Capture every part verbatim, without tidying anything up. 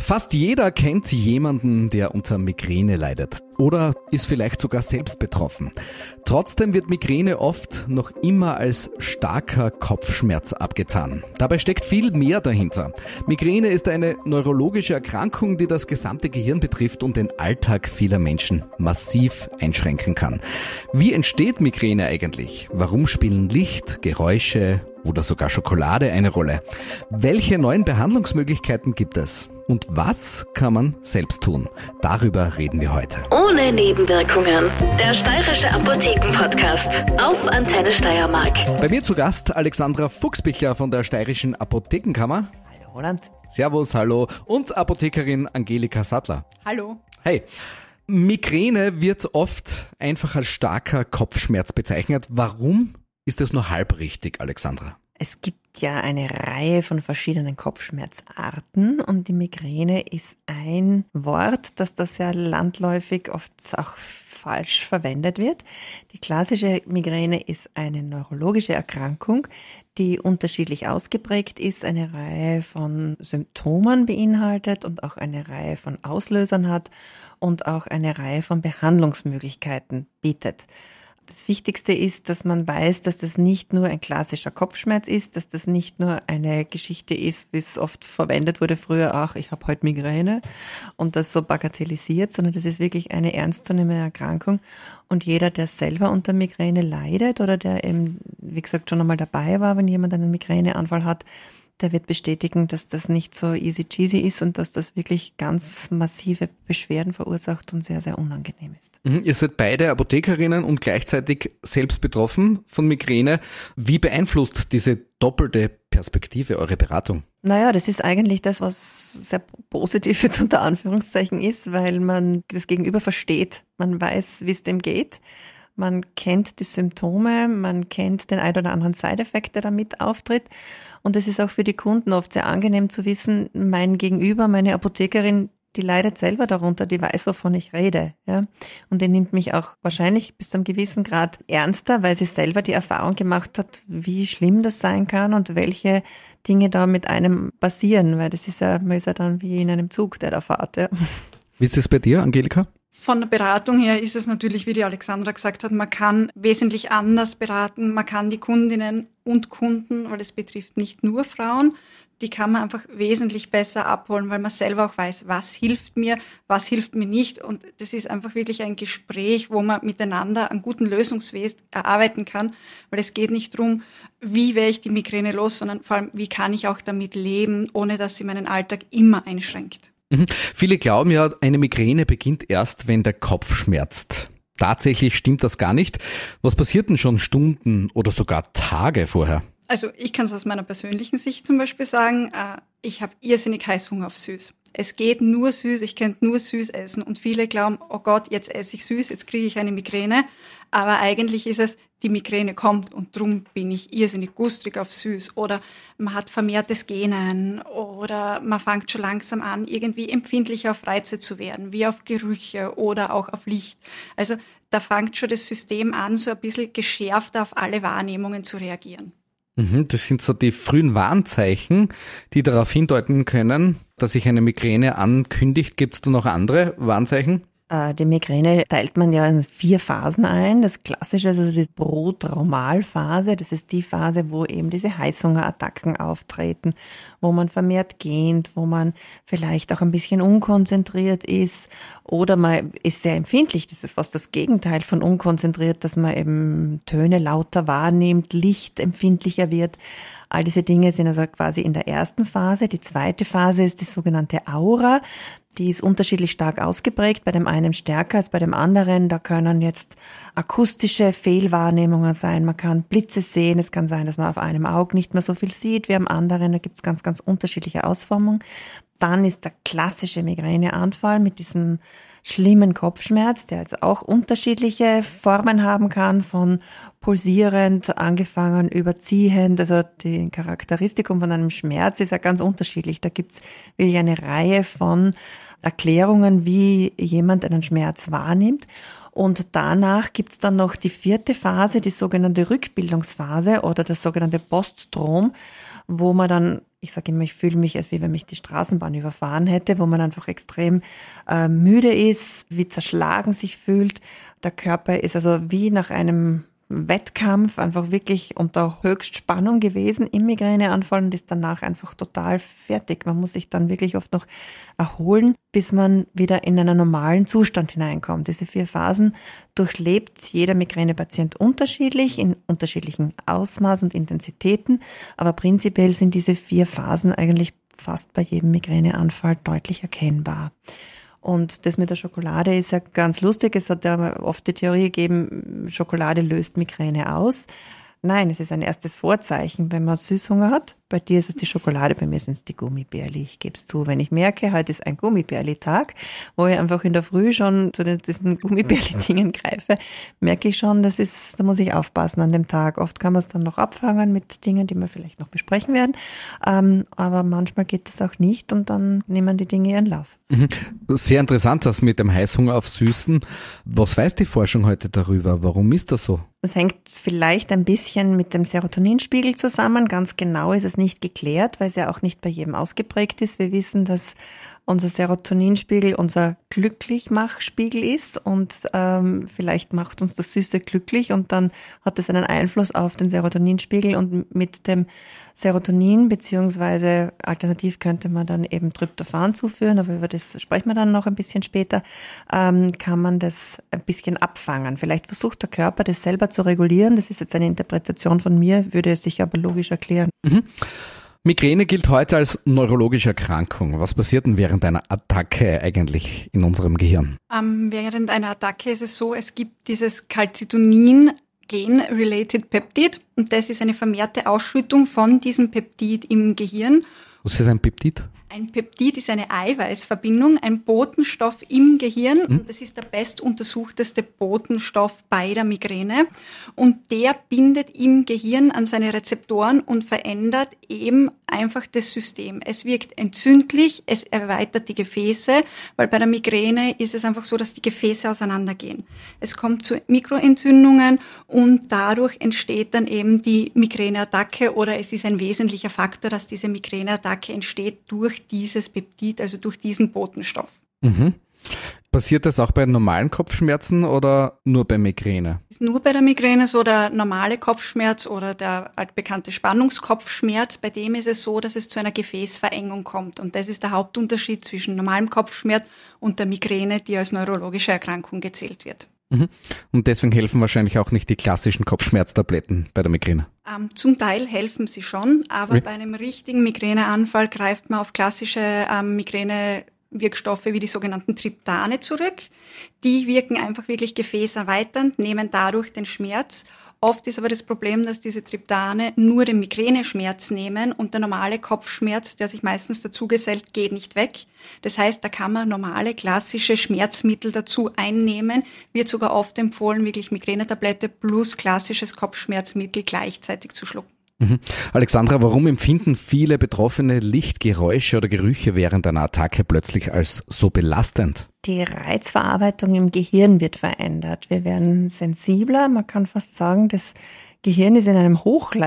Fast jeder kennt jemanden, der unter Migräne leidet oder ist vielleicht sogar selbst betroffen. Trotzdem wird Migräne oft noch immer als starker Kopfschmerz abgetan. Dabei steckt viel mehr dahinter. Migräne ist eine neurologische Erkrankung, die das gesamte Gehirn betrifft und den Alltag vieler Menschen massiv einschränken kann. Wie entsteht Migräne eigentlich? Warum spielen Licht, Geräusche oder sogar Schokolade eine Rolle? Welche neuen Behandlungsmöglichkeiten gibt es? Und was kann man selbst tun? Darüber reden wir heute. Ohne Nebenwirkungen. Der Steirische Apotheken-Podcast auf Antenne Steiermark. Bei mir zu Gast Alexandra Fuchsbichler von der Steirischen Apothekenkammer. Hallo Roland. Servus, hallo. Und Apothekerin Angelika Sattler. Hallo. Hey. Migräne wird oft einfach als starker Kopfschmerz bezeichnet. Warum ist das nur halb richtig, Alexandra? Es gibt ja eine Reihe von verschiedenen Kopfschmerzarten und die Migräne ist ein Wort, das da sehr landläufig oft auch falsch verwendet wird. Die klassische Migräne ist eine neurologische Erkrankung, die unterschiedlich ausgeprägt ist, eine Reihe von Symptomen beinhaltet und auch eine Reihe von Auslösern hat und auch eine Reihe von Behandlungsmöglichkeiten bietet. Das Wichtigste ist, dass man weiß, dass das nicht nur ein klassischer Kopfschmerz ist, dass das nicht nur eine Geschichte ist, wie es oft verwendet wurde früher, ach, ich habe heute Migräne und das so bagatellisiert, sondern das ist wirklich eine ernstzunehmende Erkrankung. Und jeder, der selber unter Migräne leidet oder der eben, wie gesagt, schon einmal dabei war, wenn jemand einen Migräneanfall hat, der wird bestätigen, dass das nicht so easy cheesy ist und dass das wirklich ganz massive Beschwerden verursacht und sehr, sehr unangenehm ist. Mhm, ihr seid beide Apothekerinnen und gleichzeitig selbst betroffen von Migräne. Wie beeinflusst diese doppelte Perspektive eure Beratung? Naja, das ist eigentlich das, was sehr positiv jetzt unter Anführungszeichen ist, weil man das Gegenüber versteht. Man weiß, wie es dem geht. Man kennt die Symptome, man kennt den ein oder anderen Side-Effekt, der damit auftritt. Und es ist auch für die Kunden oft sehr angenehm zu wissen, mein Gegenüber, meine Apothekerin, die leidet selber darunter, die weiß, wovon ich rede. Ja? Und die nimmt mich auch wahrscheinlich bis zu einem gewissen Grad ernster, weil sie selber die Erfahrung gemacht hat, wie schlimm das sein kann und welche Dinge da mit einem passieren. Weil das ist ja, man ist ja dann wie in einem Zug, der da fährt. Ja. Wie ist das bei dir, Angelika? Von der Beratung her ist es natürlich, wie die Alexandra gesagt hat, man kann wesentlich anders beraten. Man kann die Kundinnen und Kunden, weil es betrifft nicht nur Frauen, die kann man einfach wesentlich besser abholen, weil man selber auch weiß, was hilft mir, was hilft mir nicht. Und das ist einfach wirklich ein Gespräch, wo man miteinander einen guten Lösungsweg erarbeiten kann, weil es geht nicht darum, wie werde ich die Migräne los, sondern vor allem, wie kann ich auch damit leben, ohne dass sie meinen Alltag immer einschränkt. Viele glauben ja, eine Migräne beginnt erst, wenn der Kopf schmerzt. Tatsächlich stimmt das gar nicht. Was passiert denn schon Stunden oder sogar Tage vorher? Also ich kann es aus meiner persönlichen Sicht zum Beispiel sagen, äh, ich habe irrsinnig Heißhunger auf süß. Es geht nur süß, ich könnte nur süß essen und viele glauben, oh Gott, jetzt esse ich süß, jetzt kriege ich eine Migräne. Aber eigentlich ist es, die Migräne kommt und drum bin ich irrsinnig gustrig auf süß. Oder man hat vermehrtes Gähnen oder man fängt schon langsam an, irgendwie empfindlicher auf Reize zu werden, wie auf Gerüche oder auch auf Licht. Also da fängt schon das System an, so ein bisschen geschärfter auf alle Wahrnehmungen zu reagieren. Das sind so die frühen Warnzeichen, die darauf hindeuten können, dass sich eine Migräne ankündigt. Gibt es da noch andere Warnzeichen? Die Migräne teilt man ja in vier Phasen ein. Das Klassische ist also die Prodromalphase. Das ist die Phase, wo eben diese Heißhungerattacken auftreten, wo man vermehrt gähnt, wo man vielleicht auch ein bisschen unkonzentriert ist oder man ist sehr empfindlich. Das ist fast das Gegenteil von unkonzentriert, dass man eben Töne lauter wahrnimmt, Licht empfindlicher wird. All diese Dinge sind also quasi in der ersten Phase. Die zweite Phase ist die sogenannte Aura. Die ist unterschiedlich stark ausgeprägt, bei dem einen stärker als bei dem anderen. Da können jetzt akustische Fehlwahrnehmungen sein, man kann Blitze sehen, es kann sein, dass man auf einem Auge nicht mehr so viel sieht wie am anderen, da gibt es ganz, ganz unterschiedliche Ausformungen. Dann ist der klassische Migräneanfall mit diesem schlimmen Kopfschmerz, der jetzt auch unterschiedliche Formen haben kann, von pulsierend angefangen über ziehend. Also die Charakteristikum von einem Schmerz ist ja ganz unterschiedlich. Da gibt's wirklich eine Reihe von Erklärungen, wie jemand einen Schmerz wahrnimmt. Und danach gibt's dann noch die vierte Phase, die sogenannte Rückbildungsphase oder das sogenannte Poststrom, wo man dann, ich sage immer, ich fühle mich, als wie wenn mich die Straßenbahn überfahren hätte, wo man einfach extrem äh, müde ist, wie zerschlagen sich fühlt. Der Körper ist also wie nach einem Wettkampf einfach wirklich unter Höchstspannung gewesen im Migräneanfall und ist danach einfach total fertig. Man muss sich dann wirklich oft noch erholen, bis man wieder in einen normalen Zustand hineinkommt. Diese vier Phasen durchlebt jeder Migränepatient unterschiedlich, in unterschiedlichen Ausmaß und Intensitäten, aber prinzipiell sind diese vier Phasen eigentlich fast bei jedem Migräneanfall deutlich erkennbar. Und das mit der Schokolade ist ja ganz lustig. Es hat ja oft die Theorie gegeben, Schokolade löst Migräne aus. Nein, es ist ein erstes Vorzeichen, wenn man Süßhunger hat. Bei dir ist es die Schokolade, bei mir sind es die Gummibärli. Ich gebe es zu, wenn ich merke, heute ist ein Gummibärli-Tag, wo ich einfach in der Früh schon zu diesen Gummibärli-Dingen greife, merke ich schon, das ist, da muss ich aufpassen an dem Tag. Oft kann man es dann noch abfangen mit Dingen, die wir vielleicht noch besprechen werden. Ähm, aber manchmal geht es auch nicht und dann nehmen die Dinge ihren Lauf. Sehr interessant, das mit dem Heißhunger auf Süßen. Was weiß die Forschung heute darüber? Warum ist das so? Das hängt vielleicht ein bisschen mit dem Serotoninspiegel zusammen. Ganz genau ist es nicht geklärt, weil es ja auch nicht bei jedem ausgeprägt ist. Wir wissen, dass unser Serotoninspiegel unser Glücklichmachspiegel ist und ähm, vielleicht macht uns das Süße glücklich und dann hat es einen Einfluss auf den Serotoninspiegel und mit dem Serotonin beziehungsweise alternativ könnte man dann eben Tryptophan zuführen, aber über das sprechen wir dann noch ein bisschen später, ähm, kann man das ein bisschen abfangen. Vielleicht versucht der Körper das selber zu regulieren, das ist jetzt eine Interpretation von mir, würde es sich aber logisch erklären. Mhm. Migräne gilt heute als neurologische Erkrankung. Was passiert denn während einer Attacke eigentlich in unserem Gehirn? Ähm, während einer Attacke ist es so, es gibt dieses Calcitonin-Gen-Related Peptid und das ist eine vermehrte Ausschüttung von diesem Peptid im Gehirn. Was ist ein Peptid? Ein Peptid ist eine Eiweißverbindung, ein Botenstoff im Gehirn. Mhm. Und das ist der bestuntersuchteste Botenstoff bei der Migräne. Und der bindet im Gehirn an seine Rezeptoren und verändert eben einfach das System. Es wirkt entzündlich, es erweitert die Gefäße, weil bei der Migräne ist es einfach so, dass die Gefäße auseinandergehen. Es kommt zu Mikroentzündungen und dadurch entsteht dann eben die Migräneattacke oder es ist ein wesentlicher Faktor, dass diese Migräneattacke entsteht durch dieses Peptid, also durch diesen Botenstoff. Mhm. Passiert das auch bei normalen Kopfschmerzen oder nur bei Migräne? Ist nur bei der Migräne so, der normale Kopfschmerz oder der altbekannte Spannungskopfschmerz, bei dem ist es so, dass es zu einer Gefäßverengung kommt. Und das ist der Hauptunterschied zwischen normalem Kopfschmerz und der Migräne, die als neurologische Erkrankung gezählt wird. Mhm. Und deswegen helfen wahrscheinlich auch nicht die klassischen Kopfschmerztabletten bei der Migräne? Ähm, zum Teil helfen sie schon, aber Wie? bei einem richtigen Migräneanfall greift man auf klassische ähm, Migränewirkstoffe wie die sogenannten Triptane zurück. Die wirken einfach wirklich gefäßerweiternd, nehmen dadurch den Schmerz. Oft ist aber das Problem, dass diese Triptane nur den Migräneschmerz nehmen und der normale Kopfschmerz, der sich meistens dazu gesellt, geht nicht weg. Das heißt, da kann man normale, klassische Schmerzmittel dazu einnehmen. Wird sogar oft empfohlen, wirklich Migränetablette plus klassisches Kopfschmerzmittel gleichzeitig zu schlucken. Mhm. Alexandra, warum empfinden viele Betroffene Licht, Geräusche oder Gerüche während einer Attacke plötzlich als so belastend? Die Reizverarbeitung im Gehirn wird verändert. Wir werden sensibler. Man kann fast sagen, das Gehirn ist in einem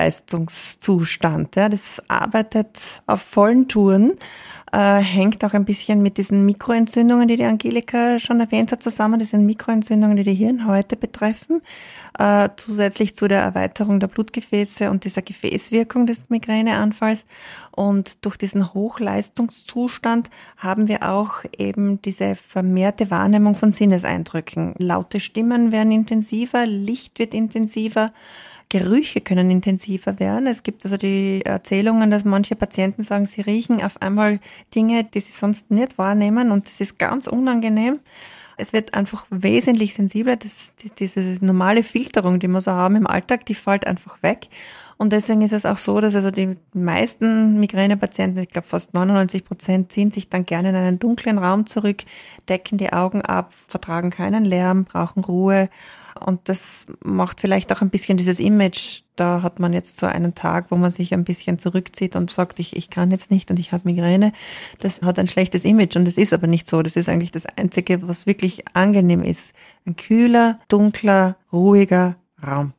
Hochleistungszustand. Ja, das arbeitet auf vollen Touren, äh, hängt auch ein bisschen mit diesen Mikroentzündungen, die die Angelika schon erwähnt hat, zusammen. Das sind Mikroentzündungen, die die Hirnhäute betreffen. Äh, zusätzlich zu der Erweiterung der Blutgefäße und dieser Gefäßwirkung des Migräneanfalls. Und durch diesen Hochleistungszustand haben wir auch eben diese vermehrte Wahrnehmung von Sinneseindrücken. Laute Stimmen werden intensiver, Licht wird intensiver, Gerüche können intensiver werden. Es gibt also die Erzählungen, dass manche Patienten sagen, sie riechen auf einmal Dinge, die sie sonst nicht wahrnehmen und das ist ganz unangenehm. Es wird einfach wesentlich sensibler. Das, die, diese normale Filterung, die wir so haben im Alltag, die fällt einfach weg. Und deswegen ist es auch so, dass also die meisten Migränepatienten, ich glaube fast neunundneunzig Prozent, ziehen sich dann gerne in einen dunklen Raum zurück, decken die Augen ab, vertragen keinen Lärm, brauchen Ruhe. Und das macht vielleicht auch ein bisschen dieses Image. Da hat man jetzt so einen Tag, wo man sich ein bisschen zurückzieht und sagt, ich, ich kann jetzt nicht und ich habe Migräne. Das hat ein schlechtes Image und das ist aber nicht so. Das ist eigentlich das Einzige, was wirklich angenehm ist. Ein kühler, dunkler, ruhiger Raum.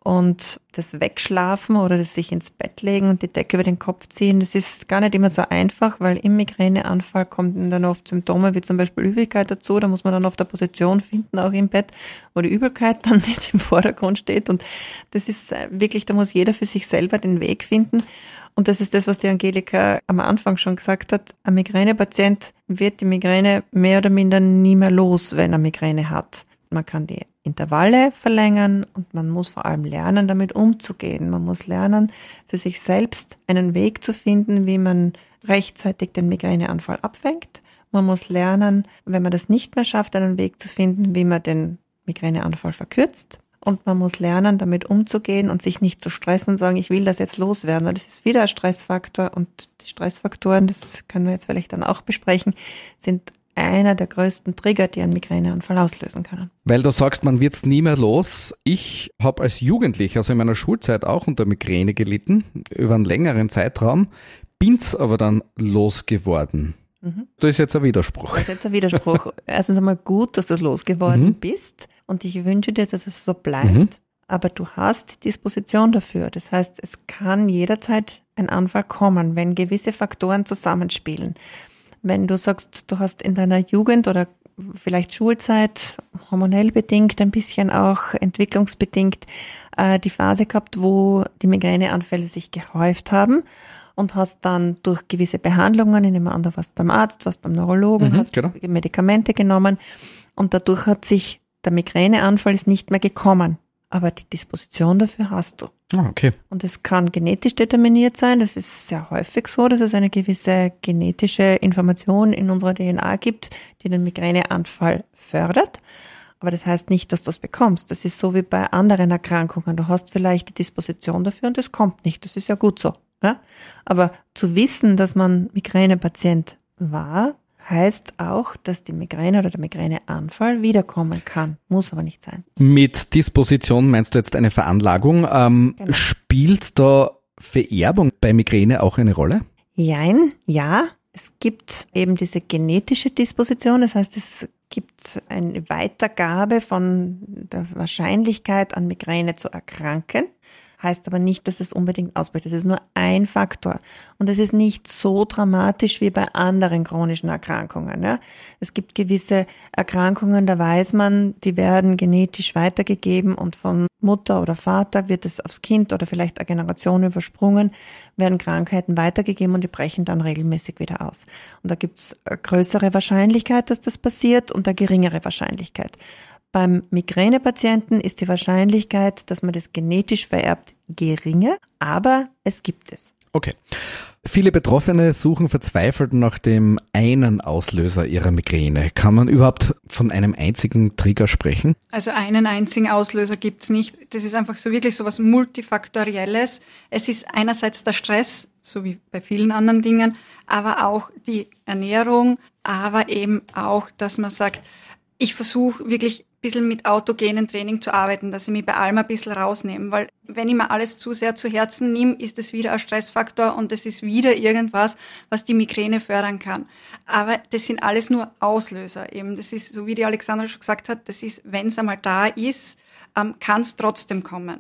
Und das Wegschlafen oder das sich ins Bett legen und die Decke über den Kopf ziehen, das ist gar nicht immer so einfach, weil im Migräneanfall kommen dann oft Symptome wie zum Beispiel Übelkeit dazu. Da muss man dann oft eine Position finden, auch im Bett, wo die Übelkeit dann nicht im Vordergrund steht. Und das ist wirklich, da muss jeder für sich selber den Weg finden. Und das ist das, was die Angelika am Anfang schon gesagt hat. Ein Migränepatient wird die Migräne mehr oder minder nie mehr los, wenn er Migräne hat. Man kann die Intervalle verlängern und man muss vor allem lernen, damit umzugehen. Man muss lernen, für sich selbst einen Weg zu finden, wie man rechtzeitig den Migräneanfall abfängt. Man muss lernen, wenn man das nicht mehr schafft, einen Weg zu finden, wie man den Migräneanfall verkürzt. Und man muss lernen, damit umzugehen und sich nicht zu stressen und sagen, ich will das jetzt loswerden, weil das ist wieder ein Stressfaktor. Und die Stressfaktoren, das können wir jetzt vielleicht dann auch besprechen, sind einer der größten Trigger, die einen Migräneanfall auslösen können. Weil du sagst, man wird's nie mehr los. Ich habe als Jugendlicher, also in meiner Schulzeit, auch unter Migräne gelitten, über einen längeren Zeitraum, bin's aber dann losgeworden. Mhm. Das ist jetzt ein Widerspruch. Das ist jetzt ein Widerspruch. Erstens einmal gut, dass du losgeworden mhm. bist und ich wünsche dir, dass es so bleibt. Mhm. Aber du hast Disposition dafür. Das heißt, es kann jederzeit ein Anfall kommen, wenn gewisse Faktoren zusammenspielen. Wenn du sagst, du hast in deiner Jugend oder vielleicht Schulzeit, hormonell bedingt, ein bisschen auch entwicklungsbedingt, äh, die Phase gehabt, wo die Migräneanfälle sich gehäuft haben und hast dann durch gewisse Behandlungen, ich nehme an, du warst beim Arzt, warst beim Neurologen, mhm, hast genau. Medikamente genommen und dadurch hat sich der Migräneanfall ist nicht mehr gekommen. Aber die Disposition dafür hast du. Ah, okay. Und es kann genetisch determiniert sein. Das ist sehr häufig so, dass es eine gewisse genetische Information in unserer D N A gibt, die den Migräneanfall fördert. Aber das heißt nicht, dass du es bekommst. Das ist so wie bei anderen Erkrankungen. Du hast vielleicht die Disposition dafür und es kommt nicht. Das ist ja gut so. Ja? Aber zu wissen, dass man Migränepatient war, heißt auch, dass die Migräne oder der Migräneanfall wiederkommen kann. Muss aber nicht sein. Mit Disposition meinst du jetzt eine Veranlagung. Ähm, genau. Spielt da Vererbung bei Migräne auch eine Rolle? Jein, ja. Es gibt eben diese genetische Disposition. Das heißt, es gibt eine Weitergabe von der Wahrscheinlichkeit, an Migräne zu erkranken. Heißt aber nicht, dass es unbedingt ausbricht. Das ist nur ein Faktor. Und es ist nicht so dramatisch wie bei anderen chronischen Erkrankungen. Ja. Es gibt gewisse Erkrankungen, da weiß man, die werden genetisch weitergegeben und von Mutter oder Vater wird es aufs Kind oder vielleicht eine Generation übersprungen, werden Krankheiten weitergegeben und die brechen dann regelmäßig wieder aus. Und da gibt es eine größere Wahrscheinlichkeit, dass das passiert und eine geringere Wahrscheinlichkeit. Beim Migränepatienten ist die Wahrscheinlichkeit, dass man das genetisch vererbt, geringer, aber es gibt es. Okay. Viele Betroffene suchen verzweifelt nach dem einen Auslöser ihrer Migräne. Kann man überhaupt von einem einzigen Trigger sprechen? Also einen einzigen Auslöser gibt's nicht. Das ist einfach so wirklich so was Multifaktorielles. Es ist einerseits der Stress, so wie bei vielen anderen Dingen, aber auch die Ernährung, aber eben auch, dass man sagt, ich versuche wirklich ein bisschen mit autogenen Training zu arbeiten, dass ich mich bei allem ein bisschen rausnehme, weil wenn ich mir alles zu sehr zu Herzen nehme, ist es wieder ein Stressfaktor und es ist wieder irgendwas, was die Migräne fördern kann. Aber das sind alles nur Auslöser eben. Das ist, so wie die Alexandra schon gesagt hat, das ist, wenn es einmal da ist, ähm, kann es trotzdem kommen.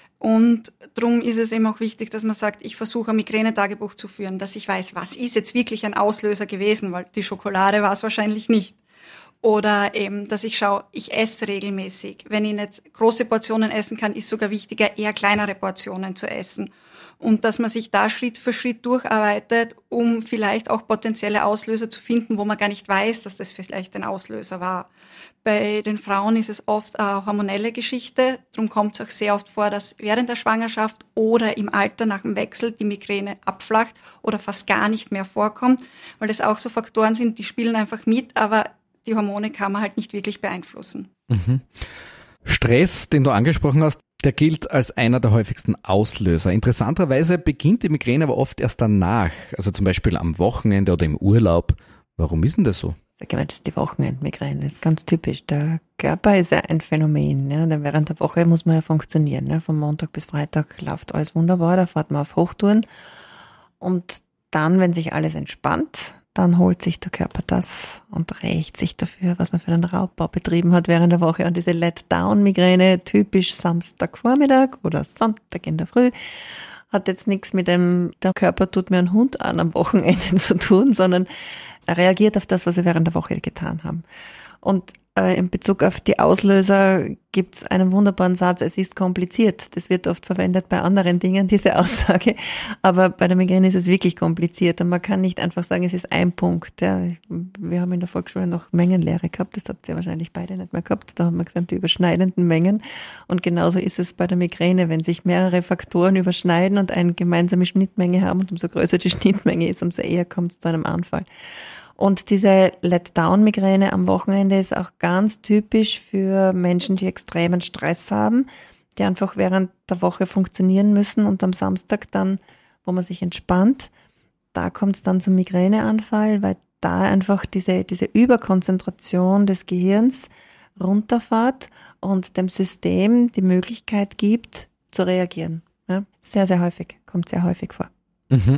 Und darum ist es eben auch wichtig, dass man sagt, ich versuche ein Migränetagebuch zu führen, dass ich weiß, was ist jetzt wirklich ein Auslöser gewesen, weil die Schokolade war es wahrscheinlich nicht. Oder eben, dass ich schaue, ich esse regelmäßig. Wenn ich nicht große Portionen essen kann, ist sogar wichtiger, eher kleinere Portionen zu essen. Und dass man sich da Schritt für Schritt durcharbeitet, um vielleicht auch potenzielle Auslöser zu finden, wo man gar nicht weiß, dass das vielleicht ein Auslöser war. Bei den Frauen ist es oft eine hormonelle Geschichte. Darum kommt es auch sehr oft vor, dass während der Schwangerschaft oder im Alter nach dem Wechsel die Migräne abflacht oder fast gar nicht mehr vorkommt, weil das auch so Faktoren sind, die spielen einfach mit, aber die Hormone kann man halt nicht wirklich beeinflussen. Mhm. Stress, den du angesprochen hast, der gilt als einer der häufigsten Auslöser. Interessanterweise beginnt die Migräne aber oft erst danach, also zum Beispiel am Wochenende oder im Urlaub. Warum ist denn das so? Das ist die Wochenendmigräne, das ist ganz typisch. Der Körper ist ja ein Phänomen. Ja. Während der Woche muss man ja funktionieren. Ja. Von Montag bis Freitag läuft alles wunderbar, da fährt man auf Hochtouren. Und dann, wenn sich alles entspannt, dann holt sich der Körper das und rächt sich dafür, was man für einen Raubbau betrieben hat während der Woche. Und diese Let-Down-Migräne, typisch Samstagvormittag oder Sonntag in der Früh, hat jetzt nichts mit dem, der Körper tut mir einen Hund an am Wochenende zu tun, sondern er reagiert auf das, was wir während der Woche getan haben. Und äh, in Bezug auf die Auslöser gibt es einen wunderbaren Satz, es ist kompliziert. Das wird oft verwendet bei anderen Dingen, diese Aussage. Aber bei der Migräne ist es wirklich kompliziert. Und man kann nicht einfach sagen, es ist ein Punkt. Ja. Wir haben in der Volksschule noch Mengenlehre gehabt. Das habt ihr wahrscheinlich beide nicht mehr gehabt. Da haben wir gesagt, die überschneidenden Mengen. Und genauso ist es bei der Migräne. Wenn sich mehrere Faktoren überschneiden und eine gemeinsame Schnittmenge haben, und umso größer die Schnittmenge ist, umso eher kommt es zu einem Anfall. Und diese Let-Down-Migräne am Wochenende ist auch ganz typisch für Menschen, die extremen Stress haben, die einfach während der Woche funktionieren müssen und am Samstag dann, wo man sich entspannt, da kommt es dann zum Migräneanfall, weil da einfach diese, diese Überkonzentration des Gehirns runterfährt und dem System die Möglichkeit gibt, zu reagieren. Ja, sehr, sehr häufig, kommt sehr häufig vor. Mhm.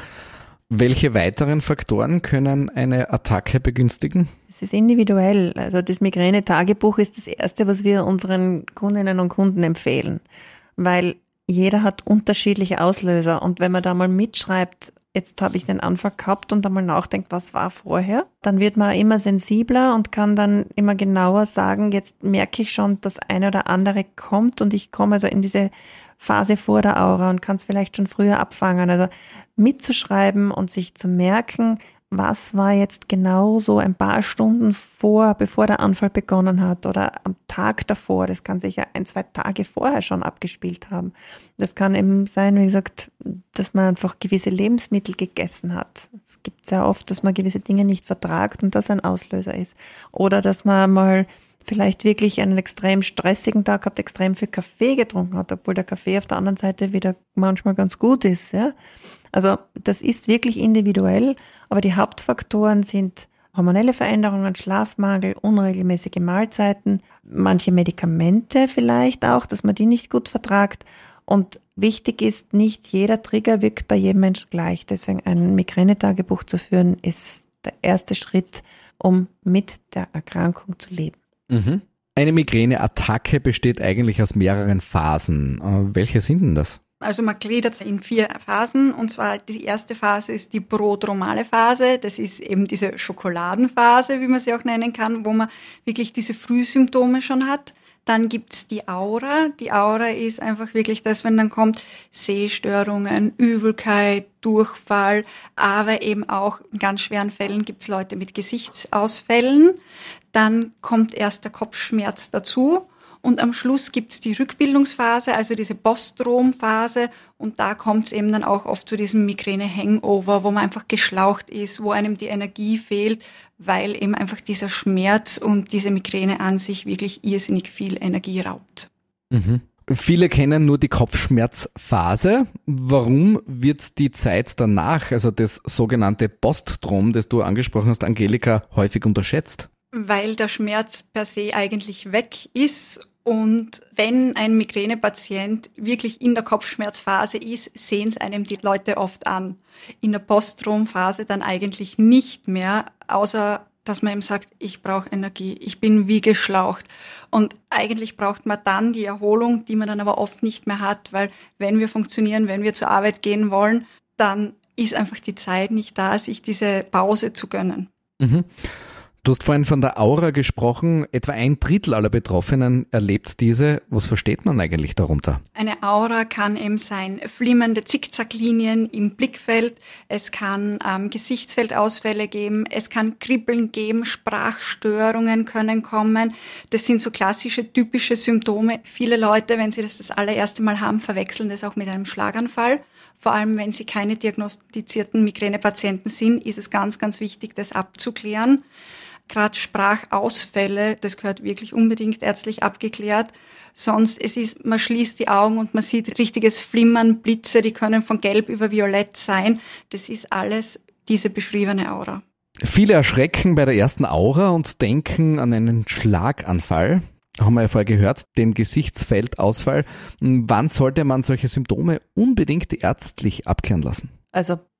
Welche weiteren Faktoren können eine Attacke begünstigen? Es ist individuell. Also das Migräne-Tagebuch ist das Erste, was wir unseren Kundinnen und Kunden empfehlen, weil jeder hat unterschiedliche Auslöser. Und wenn man da mal mitschreibt, jetzt habe ich den Anfall gehabt und einmal nachdenkt, was war vorher, dann wird man immer sensibler und kann dann immer genauer sagen, jetzt merke ich schon, das eine oder andere kommt und ich komme also in diese Phase vor der Aura und kann es vielleicht schon früher abfangen. Also mitzuschreiben und sich zu merken, was war jetzt genau so ein paar Stunden vor, bevor der Anfall begonnen hat oder am Tag davor. Das kann sich ja ein, zwei Tage vorher schon abgespielt haben. Das kann eben sein, wie gesagt, dass man einfach gewisse Lebensmittel gegessen hat. Es gibt sehr oft, dass man gewisse Dinge nicht vertragt und das ein Auslöser ist. Oder dass man mal vielleicht wirklich einen extrem stressigen Tag habt, extrem viel Kaffee getrunken hat, obwohl der Kaffee auf der anderen Seite wieder manchmal ganz gut ist. Ja? Also das ist wirklich individuell, aber die Hauptfaktoren sind hormonelle Veränderungen, Schlafmangel, unregelmäßige Mahlzeiten, manche Medikamente vielleicht auch, dass man die nicht gut vertragt. Und wichtig ist, nicht jeder Trigger wirkt bei jedem Menschen gleich. Deswegen ein Migränetagebuch zu führen, ist der erste Schritt, um mit der Erkrankung zu leben. Mhm. Eine Migräneattacke besteht eigentlich aus mehreren Phasen. Äh, welche sind denn das? Also man gliedert es in vier Phasen, und zwar die erste Phase ist die prodromale Phase. Das ist eben diese Schokoladenphase, wie man sie auch nennen kann, wo man wirklich diese Frühsymptome schon hat. Dann gibt's die Aura. Die Aura ist einfach wirklich das, wenn dann kommt Sehstörungen, Übelkeit, Durchfall, aber eben auch in ganz schweren Fällen gibt's Leute mit Gesichtsausfällen. Dann kommt erst der Kopfschmerz dazu. Und am Schluss gibt's die Rückbildungsphase, also diese Postdrom-Phase. Und da kommt's eben dann auch oft zu diesem Migräne-Hangover, wo man einfach geschlaucht ist, wo einem die Energie fehlt, weil eben einfach dieser Schmerz und diese Migräne an sich wirklich irrsinnig viel Energie raubt. Mhm. Viele kennen nur die Kopfschmerzphase. Warum wird die Zeit danach, also das sogenannte Postdrom, das du angesprochen hast, Angelika, häufig unterschätzt? Weil der Schmerz per se eigentlich weg ist. Und wenn ein Migränepatient wirklich in der Kopfschmerzphase ist, sehen es einem die Leute oft an. In der Postdromphase dann eigentlich nicht mehr, außer dass man ihm sagt, ich brauche Energie, ich bin wie geschlaucht. Und eigentlich braucht man dann die Erholung, die man dann aber oft nicht mehr hat, weil wenn wir funktionieren, wenn wir zur Arbeit gehen wollen, dann ist einfach die Zeit nicht da, sich diese Pause zu gönnen. Mhm. Du hast vorhin von der Aura gesprochen. Etwa ein Drittel aller Betroffenen erlebt diese. Was versteht man eigentlich darunter? Eine Aura kann eben sein flimmernde Zickzacklinien im Blickfeld. Es kann ähm, Gesichtsfeldausfälle geben. Es kann Kribbeln geben. Sprachstörungen können kommen. Das sind so klassische, typische Symptome. Viele Leute, wenn sie das das allererste Mal haben, verwechseln das auch mit einem Schlaganfall. Vor allem, wenn sie keine diagnostizierten Migränepatienten sind, ist es ganz, ganz wichtig, das abzuklären. Gerade Sprachausfälle, das gehört wirklich unbedingt ärztlich abgeklärt. Sonst, es ist, man schließt die Augen und man sieht richtiges Flimmern, Blitze, die können von gelb über violett sein. Das ist alles diese beschriebene Aura. Viele erschrecken bei der ersten Aura und denken an einen Schlaganfall. Haben wir ja vorher gehört, den Gesichtsfeldausfall. Wann sollte man solche Symptome unbedingt ärztlich abklären lassen? Also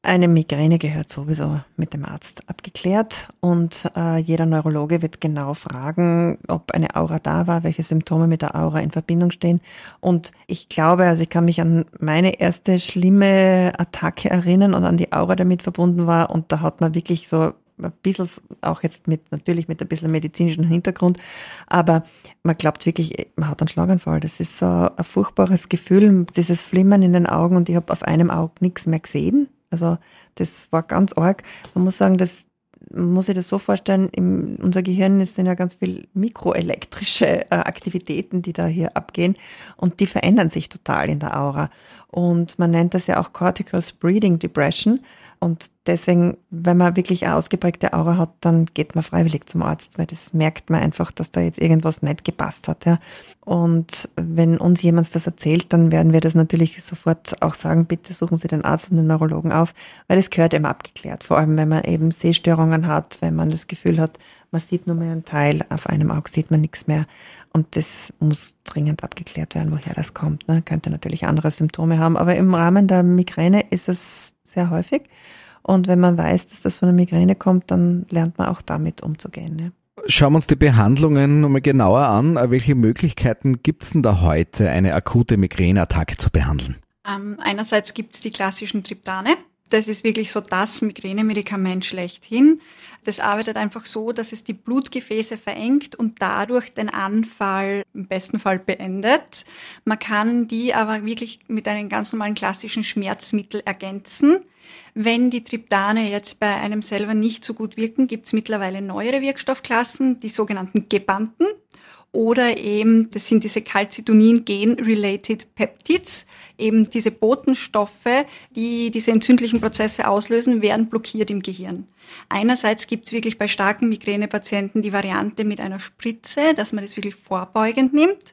Eine Migräne gehört sowieso mit dem Arzt abgeklärt und äh, jeder Neurologe wird genau fragen, ob eine Aura da war, welche Symptome mit der Aura in Verbindung stehen. Und ich glaube, also ich kann mich an meine erste schlimme Attacke erinnern und an die Aura, die damit verbunden war, und da hat man wirklich so ein bisschen, auch jetzt mit, natürlich mit ein bisschen medizinischen Hintergrund, aber man glaubt wirklich, man hat einen Schlaganfall. Das ist so ein furchtbares Gefühl, dieses Flimmern in den Augen, und ich habe auf einem Auge nichts mehr gesehen. Also das war ganz arg. Man muss sagen, das man muss sich das so vorstellen, im, unser Gehirn ist, sind ja ganz viel mikroelektrische äh, Aktivitäten, die da hier abgehen, und die verändern sich total in der Aura. Und man nennt das ja auch Cortical Spreading Depression. Und deswegen, wenn man wirklich eine ausgeprägte Aura hat, dann geht man freiwillig zum Arzt, weil das merkt man einfach, dass da jetzt irgendwas nicht gepasst hat. Ja. Und wenn uns jemand das erzählt, dann werden wir das natürlich sofort auch sagen, bitte suchen Sie den Arzt und den Neurologen auf, weil das gehört eben abgeklärt. Vor allem, wenn man eben Sehstörungen hat, wenn man das Gefühl hat, man sieht nur mehr einen Teil, auf einem Auge sieht man nichts mehr. Und das muss dringend abgeklärt werden, woher das kommt. Ne? Könnte natürlich andere Symptome haben, aber im Rahmen der Migräne ist es sehr häufig. Und wenn man weiß, dass das von der Migräne kommt, dann lernt man auch damit umzugehen. Ne? Schauen wir uns die Behandlungen nochmal genauer an. Welche Möglichkeiten gibt es denn da heute, eine akute Migräneattacke zu behandeln? Ähm, einerseits gibt es die klassischen Triptane. Das ist wirklich so das Migränemedikament schlechthin. Das arbeitet einfach so, dass es die Blutgefäße verengt und dadurch den Anfall im besten Fall beendet. Man kann die aber wirklich mit einem ganz normalen klassischen Schmerzmittel ergänzen. Wenn die Triptane jetzt bei einem selber nicht so gut wirken, gibt es mittlerweile neuere Wirkstoffklassen, die sogenannten Gebanten. Oder eben, das sind diese Calcitonin-Gen-related Peptids, eben diese Botenstoffe, die diese entzündlichen Prozesse auslösen, werden blockiert im Gehirn. Einerseits gibt es wirklich bei starken Migränepatienten die Variante mit einer Spritze, dass man das wirklich vorbeugend nimmt.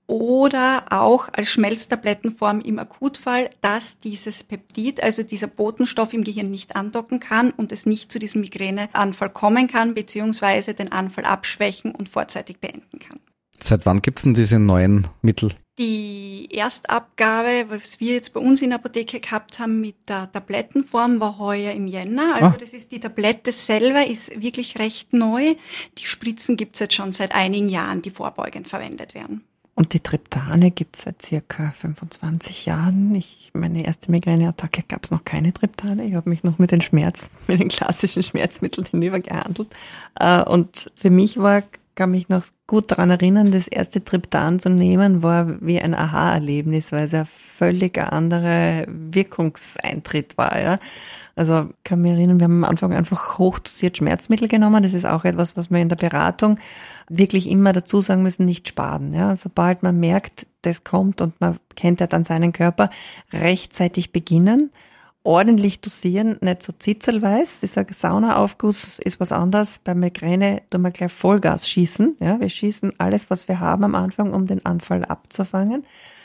Oder auch als Schmelztablettenform im Akutfall, dass dieses Peptid, also dieser Botenstoff im Gehirn nicht andocken kann und es nicht zu diesem Migräneanfall kommen kann, beziehungsweise den Anfall abschwächen und vorzeitig beenden kann. Seit wann gibt es denn diese neuen Mittel? Die Erstabgabe, was wir jetzt bei uns in der Apotheke gehabt haben mit der Tablettenform, war heuer im Jänner. Also ah. das ist die Tablette selber, ist wirklich recht neu. Die Spritzen gibt es jetzt schon seit einigen Jahren, die vorbeugend verwendet werden. Und die Triptane gibt es seit circa fünfundzwanzig Jahren. Ich, meine erste Migräneattacke gab es noch keine Triptane. Ich habe mich noch mit den Schmerz, mit den klassischen Schmerzmitteln hinübergehandelt. Und für mich war, kann mich noch gut daran erinnern, das erste Triptan zu nehmen, war wie ein Aha-Erlebnis, weil es ein völlig anderer Wirkungseintritt war. Ja. Also ich kann mich erinnern, wir haben am Anfang einfach hochdosiert Schmerzmittel genommen. Das ist auch etwas, was wir in der Beratung wirklich immer dazu sagen müssen, nicht sparen. Ja, sobald man merkt, das kommt und man kennt ja dann seinen Körper, rechtzeitig beginnen, ordentlich dosieren, nicht so zitzelweiß. Dieser Saunaaufguss ist was anderes. Bei Migräne tun wir gleich Vollgas schießen. Ja, wir schießen alles, was wir haben am Anfang, um den Anfall abzufangen.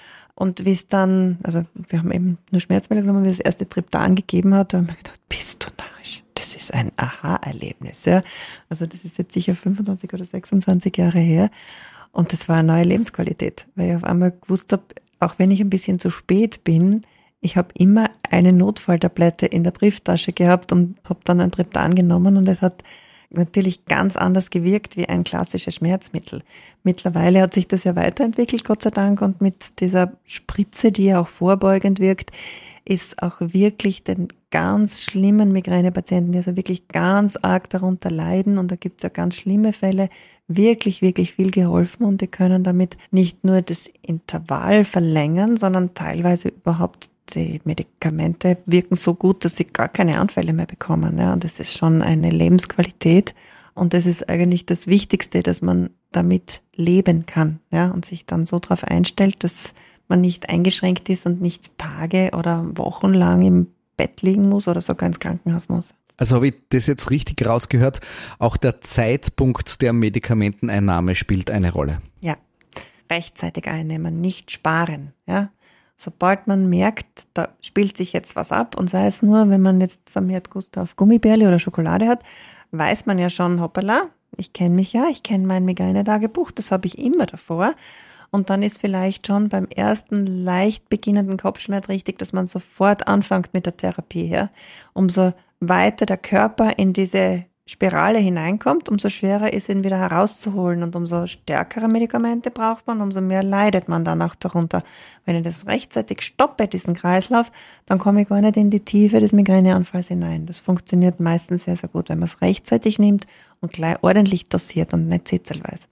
Und wie es dann, also wir haben eben nur Schmerzmittel genommen, wie das erste Triptan gegeben hat, da haben wir gedacht, bist du narrisch? Das ist ein Aha-Erlebnis. Ja. Also das ist jetzt sicher fünfundzwanzig oder sechsundzwanzig Jahre her. Und das war eine neue Lebensqualität, weil ich auf einmal gewusst habe, auch wenn ich ein bisschen zu spät bin, ich habe immer eine Notfalltablette in der Brieftasche gehabt und habe dann ein Triptan genommen, und es hat natürlich ganz anders gewirkt wie ein klassisches Schmerzmittel. Mittlerweile hat sich das ja weiterentwickelt, Gott sei Dank, und mit dieser Spritze, die ja auch vorbeugend wirkt, ist auch wirklich den ganz schlimmen Migränepatienten, die also wirklich ganz arg darunter leiden, und da gibt es ja ganz schlimme Fälle, wirklich, wirklich viel geholfen, und die können damit nicht nur das Intervall verlängern, sondern teilweise überhaupt die Medikamente wirken so gut, dass sie gar keine Anfälle mehr bekommen. Ja, und das ist schon eine Lebensqualität. Und das ist eigentlich das Wichtigste, dass man damit leben kann. Ja, und sich dann so darauf einstellt, dass man nicht eingeschränkt ist und nicht Tage oder Wochen lang im Bett liegen muss oder sogar ins Krankenhaus muss. Also habe ich das jetzt richtig rausgehört, auch der Zeitpunkt der Medikamenteneinnahme spielt eine Rolle. Ja, rechtzeitig einnehmen, nicht sparen. Ja. Sobald man merkt, da spielt sich jetzt was ab, und sei es nur, wenn man jetzt vermehrt Lust auf Gummibärli oder Schokolade hat, weiß man ja schon, hoppala, ich kenne mich ja, ich kenne mein Migräne-Tagebuch, das habe ich immer davor. Und dann ist vielleicht schon beim ersten leicht beginnenden Kopfschmerz richtig, dass man sofort anfängt mit der Therapie. Ja? Umso weiter der Körper in diese Spirale hineinkommt, umso schwerer ist, ihn wieder herauszuholen und umso stärkere Medikamente braucht man, umso mehr leidet man dann auch darunter. Wenn ich das rechtzeitig stoppe, diesen Kreislauf, dann komme ich gar nicht in die Tiefe des Migräneanfalls hinein. Das funktioniert meistens sehr, sehr gut, wenn man es rechtzeitig nimmt und gleich ordentlich dosiert und nicht zitzelweise.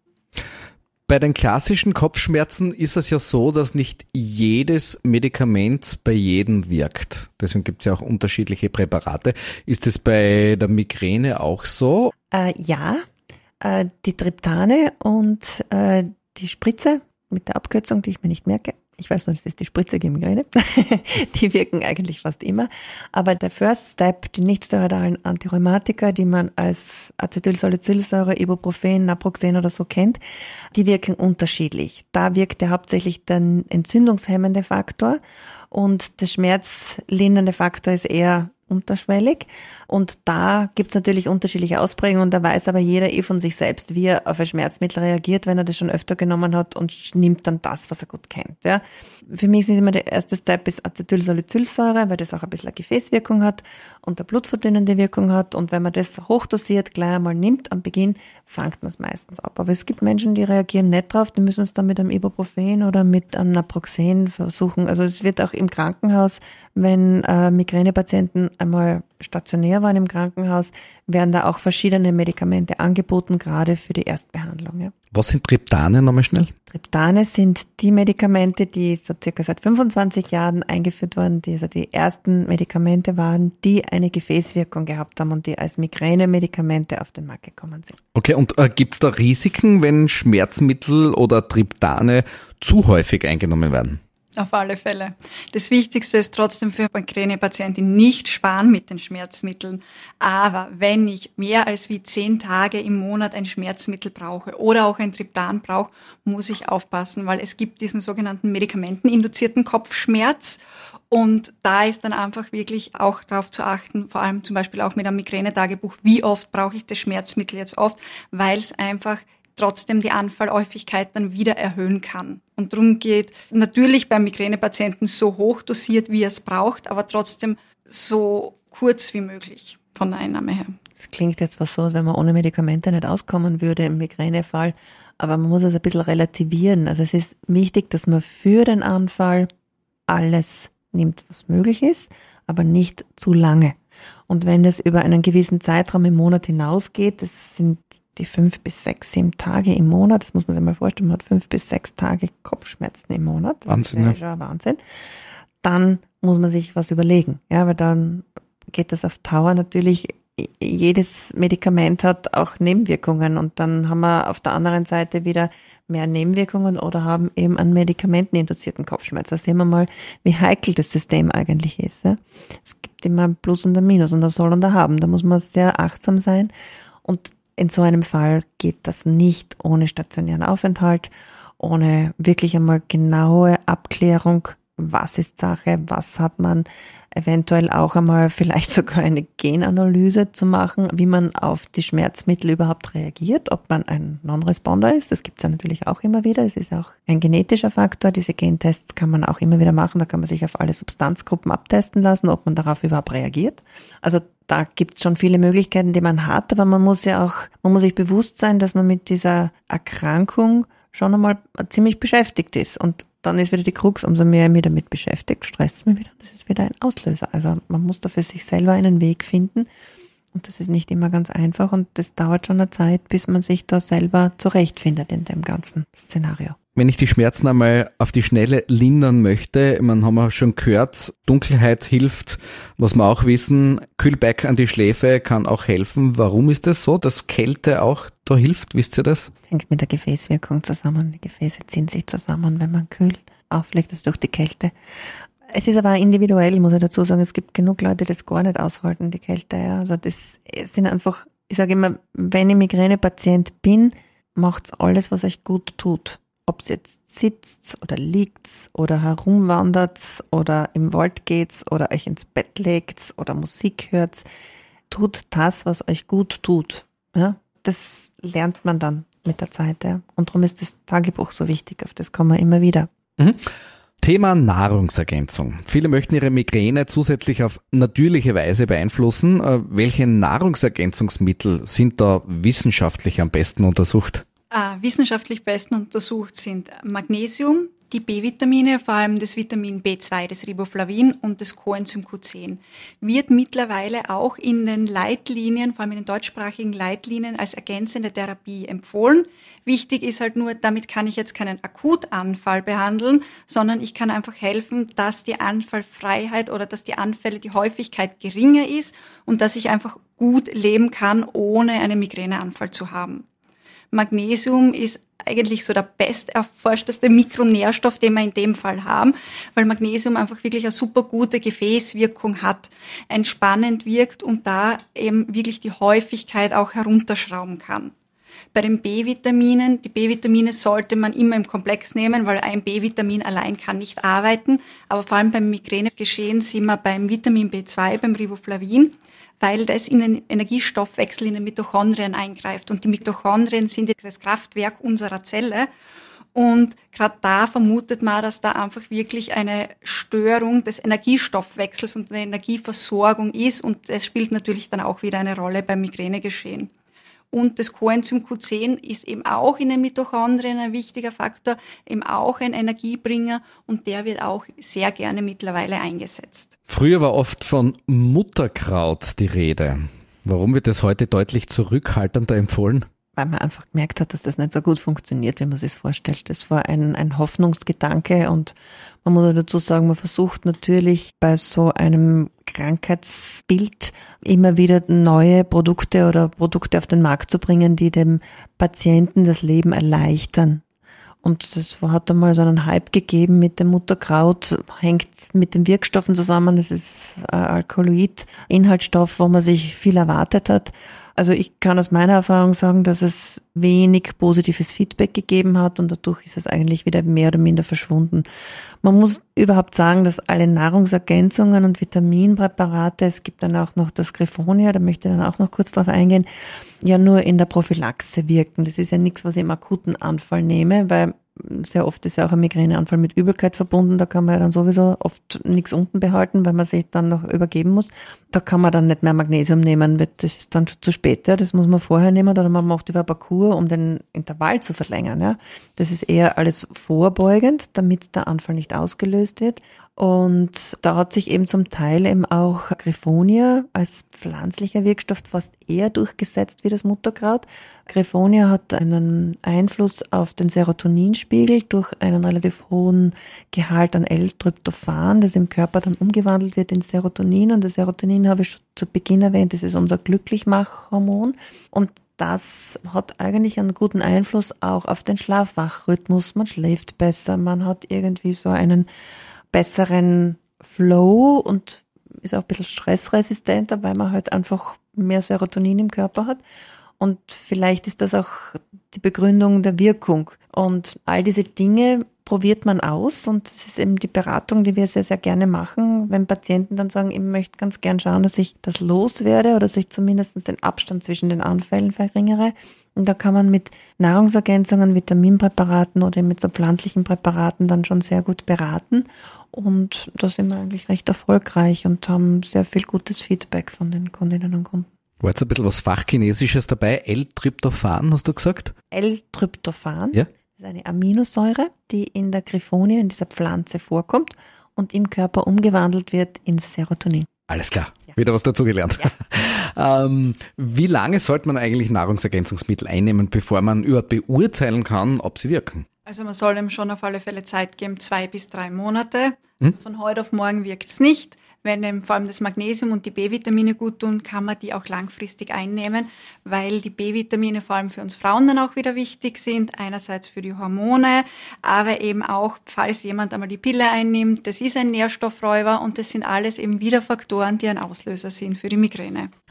Bei den klassischen Kopfschmerzen ist es ja so, dass nicht jedes Medikament bei jedem wirkt. Deswegen gibt es ja auch unterschiedliche Präparate. Ist es bei der Migräne auch so? Äh, ja, äh, die Triptane und äh, die Spritze mit der Abkürzung, die ich mir nicht merke. Ich weiß nur, das ist die Spritze gegen Migräne. Die wirken eigentlich fast immer. Aber der First Step, die nichtsteroidalen Antirheumatika, die man als Acetylsalicylsäure, Ibuprofen, Naproxen oder so kennt, die wirken unterschiedlich. Da wirkt ja hauptsächlich der entzündungshemmende Faktor und der schmerzlindernde Faktor ist eher unterschwellig. Und da gibt's natürlich unterschiedliche Ausprägungen. Da weiß aber jeder eh von sich selbst, wie er auf ein Schmerzmittel reagiert, wenn er das schon öfter genommen hat und nimmt dann das, was er gut kennt. Ja. Für mich ist immer der erste Step ist Acetylsalicylsäure, weil das auch ein bisschen eine Gefäßwirkung hat und eine blutverdünnende Wirkung hat. Und wenn man das hochdosiert gleich einmal nimmt am Beginn, fängt man es meistens ab. Aber es gibt Menschen, die reagieren nicht drauf, die müssen es dann mit einem Ibuprofen oder mit einem Naproxen versuchen. Also es wird auch im Krankenhaus, wenn äh, Migränepatienten einmal stationär waren im Krankenhaus, werden da auch verschiedene Medikamente angeboten, gerade für die Erstbehandlung. Ja. Was sind Triptane nochmal schnell? Triptane sind die Medikamente, die so circa seit fünfundzwanzig Jahren eingeführt wurden, die also die ersten Medikamente waren, die eine Gefäßwirkung gehabt haben und die als Migränemedikamente auf den Markt gekommen sind. Okay, und äh, gibt es da Risiken, wenn Schmerzmittel oder Triptane zu häufig eingenommen werden? Auf alle Fälle. Das Wichtigste ist trotzdem für Migränepatienten nicht sparen mit den Schmerzmitteln. Aber wenn ich mehr als wie zehn Tage im Monat ein Schmerzmittel brauche oder auch ein Triptan brauche, muss ich aufpassen, weil es gibt diesen sogenannten medikamenteninduzierten Kopfschmerz. Und da ist dann einfach wirklich auch darauf zu achten, vor allem zum Beispiel auch mit einem Migränetagebuch, wie oft brauche ich das Schmerzmittel jetzt oft, weil es einfach trotzdem die Anfallhäufigkeit dann wieder erhöhen kann. Und darum geht natürlich beim Migränepatienten so hoch dosiert, wie er es braucht, aber trotzdem so kurz wie möglich von der Einnahme her. Das klingt jetzt fast so, als wenn man ohne Medikamente nicht auskommen würde im Migränefall, aber man muss es ein bisschen relativieren. Also es ist wichtig, dass man für den Anfall alles nimmt, was möglich ist, aber nicht zu lange. Und wenn das über einen gewissen Zeitraum im Monat hinausgeht, das sind die fünf bis sechs, sieben Tage im Monat, das muss man sich mal vorstellen, man hat fünf bis sechs Tage Kopfschmerzen im Monat. Das Wahnsinn, ist ja schon Wahnsinn. Dann muss man sich was überlegen, ja, weil dann geht das auf Dauer natürlich, jedes Medikament hat auch Nebenwirkungen und dann haben wir auf der anderen Seite wieder mehr Nebenwirkungen oder haben eben einen medikamenteninduzierten Kopfschmerz. Da sehen wir mal, wie heikel das System eigentlich ist. Ja. Es gibt immer ein Plus und ein Minus und ein Soll und ein Haben. Da muss man sehr achtsam sein und in so einem Fall geht das nicht ohne stationären Aufenthalt, ohne wirklich einmal genaue Abklärung, was ist Sache, was hat man, eventuell auch einmal vielleicht sogar eine Genanalyse zu machen, wie man auf die Schmerzmittel überhaupt reagiert, ob man ein Non-Responder ist. Das gibt es ja natürlich auch immer wieder. Das ist auch ein genetischer Faktor. Diese Gentests kann man auch immer wieder machen. Da kann man sich auf alle Substanzgruppen abtesten lassen, ob man darauf überhaupt reagiert. Also da gibt es schon viele Möglichkeiten, die man hat, aber man muss ja auch, man muss sich bewusst sein, dass man mit dieser Erkrankung schon einmal ziemlich beschäftigt ist. Und dann ist wieder die Krux, umso mehr ich mich damit beschäftigt, stresst es mich wieder. Das ist wieder ein Auslöser. Also man muss da für sich selber einen Weg finden. Und das ist nicht immer ganz einfach. Und das dauert schon eine Zeit, bis man sich da selber zurechtfindet in dem ganzen Szenario. Wenn ich die Schmerzen einmal auf die Schnelle lindern möchte, man haben wir schon gehört, Dunkelheit hilft, was wir auch wissen, Kühlbeck an die Schläfe kann auch helfen. Warum ist das so, dass Kälte auch da hilft? Wisst ihr das? Das hängt mit der Gefäßwirkung zusammen. Die Gefäße ziehen sich zusammen, wenn man kühl auflegt, also durch die Kälte. Es ist aber individuell, muss ich dazu sagen. Es gibt genug Leute, die das gar nicht aushalten, die Kälte. Ja. Also das sind einfach, ich sage immer, wenn ich Migränepatient bin, macht's alles, was euch gut tut. Ob es jetzt sitzt oder liegt oder herumwandert oder im Wald geht oder euch ins Bett legt oder Musik hört, tut das, was euch gut tut. Ja, das lernt man dann mit der Zeit. Ja. Und darum ist das Tagebuch so wichtig, auf das kommen wir immer wieder. Mhm. Thema Nahrungsergänzung. Viele möchten ihre Migräne zusätzlich auf natürliche Weise beeinflussen. Welche Nahrungsergänzungsmittel sind da wissenschaftlich am besten untersucht? Ah, wissenschaftlich besten untersucht sind Magnesium, die B-Vitamine, vor allem das Vitamin B zwei, das Riboflavin und das Coenzym Q zehn, wird mittlerweile auch in den Leitlinien, vor allem in den deutschsprachigen Leitlinien, als ergänzende Therapie empfohlen. Wichtig ist halt nur, damit kann ich jetzt keinen Akutanfall behandeln, sondern ich kann einfach helfen, dass die Anfallfreiheit oder dass die Anfälle, die Häufigkeit geringer ist und dass ich einfach gut leben kann, ohne einen Migräneanfall zu haben. Magnesium ist eigentlich so der besterforschteste Mikronährstoff, den wir in dem Fall haben, weil Magnesium einfach wirklich eine super gute Gefäßwirkung hat, entspannend wirkt und da eben wirklich die Häufigkeit auch herunterschrauben kann. Bei den B-Vitaminen, die B-Vitamine sollte man immer im Komplex nehmen, weil ein B-Vitamin allein kann nicht arbeiten, aber vor allem beim Migränegeschehen sind wir beim Vitamin B zwei, beim Riboflavin, weil das in den Energiestoffwechsel in den Mitochondrien eingreift. Und die Mitochondrien sind das Kraftwerk unserer Zelle. Und gerade da vermutet man, dass da einfach wirklich eine Störung des Energiestoffwechsels und der Energieversorgung ist. Und das spielt natürlich dann auch wieder eine Rolle beim Migränegeschehen. Und das Coenzym Q zehn ist eben auch in den Mitochondrien ein wichtiger Faktor, eben auch ein Energiebringer und der wird auch sehr gerne mittlerweile eingesetzt. Früher war oft von Mutterkraut die Rede. Warum wird das heute deutlich zurückhaltender empfohlen? Weil man einfach gemerkt hat, dass das nicht so gut funktioniert, wie man sich vorstellt. Das war ein, ein Hoffnungsgedanke und man muss dazu sagen, man versucht natürlich bei so einem Krankheitsbild immer wieder neue Produkte oder Produkte auf den Markt zu bringen, die dem Patienten das Leben erleichtern. Und das hat einmal so einen Hype gegeben mit dem Mutterkraut, hängt mit den Wirkstoffen zusammen. Das ist ein Alkaloid-Inhaltsstoff, wo man sich viel erwartet hat. Also ich kann aus meiner Erfahrung sagen, dass es wenig positives Feedback gegeben hat und dadurch ist es eigentlich wieder mehr oder minder verschwunden. Man muss überhaupt sagen, dass alle Nahrungsergänzungen und Vitaminpräparate, es gibt dann auch noch das Griffonia, da möchte ich dann auch noch kurz drauf eingehen, ja nur in der Prophylaxe wirken. Das ist ja nichts, was ich im akuten Anfall nehme, weil sehr oft ist ja auch ein Migräneanfall mit Übelkeit verbunden, da kann man ja dann sowieso oft nichts unten behalten, weil man sich dann noch übergeben muss. Da kann man dann nicht mehr Magnesium nehmen, das ist dann schon zu spät, ja. Das muss man vorher nehmen oder man macht überhaupt eine Kur, um den Intervall zu verlängern. Ja. Das ist eher alles vorbeugend, damit der Anfall nicht ausgelöst wird. Und da hat sich eben zum Teil eben auch Griffonia als pflanzlicher Wirkstoff fast eher durchgesetzt wie das Mutterkraut. Griffonia hat einen Einfluss auf den Serotoninspiegel durch einen relativ hohen Gehalt an L-Tryptophan, das im Körper dann umgewandelt wird in Serotonin. Und das Serotonin habe ich schon zu Beginn erwähnt, das ist unser Glücklichmachhormon. Und das hat eigentlich einen guten Einfluss auch auf den Schlaf-Wach-Rhythmus. Man schläft besser, man hat irgendwie so einen besseren Flow und ist auch ein bisschen stressresistenter, weil man halt einfach mehr Serotonin im Körper hat. Und vielleicht ist das auch die Begründung der Wirkung. Und all diese Dinge probiert man aus und das ist eben die Beratung, die wir sehr, sehr gerne machen, wenn Patienten dann sagen, ich möchte ganz gern schauen, dass ich das loswerde oder dass ich zumindest den Abstand zwischen den Anfällen verringere. Und da kann man mit Nahrungsergänzungen, Vitaminpräparaten oder mit so pflanzlichen Präparaten dann schon sehr gut beraten. Und da sind wir eigentlich recht erfolgreich und haben sehr viel gutes Feedback von den Kundinnen und Kunden. War jetzt ein bisschen was Fachchinesisches dabei? L-Tryptophan, hast du gesagt? L-Tryptophan. Ja. Das ist eine Aminosäure, die in der Griffonia, in dieser Pflanze vorkommt und im Körper umgewandelt wird in Serotonin. Alles klar, Ja. wieder was dazugelernt. Ja. ähm, wie lange sollte man eigentlich Nahrungsergänzungsmittel einnehmen, bevor man überhaupt beurteilen kann, ob sie wirken? Also man soll ihm schon auf alle Fälle Zeit geben, zwei bis drei Monate. Hm? Also von heute auf morgen wirkt es nicht. Wenn ihm vor allem das Magnesium und die B-Vitamine gut tun, kann man die auch langfristig einnehmen, weil die B-Vitamine vor allem für uns Frauen dann auch wieder wichtig sind. Einerseits für die Hormone, aber eben auch, falls jemand einmal die Pille einnimmt, das ist ein Nährstoffräuber und das sind alles eben wieder Faktoren, die ein Auslöser sind für die Migräne.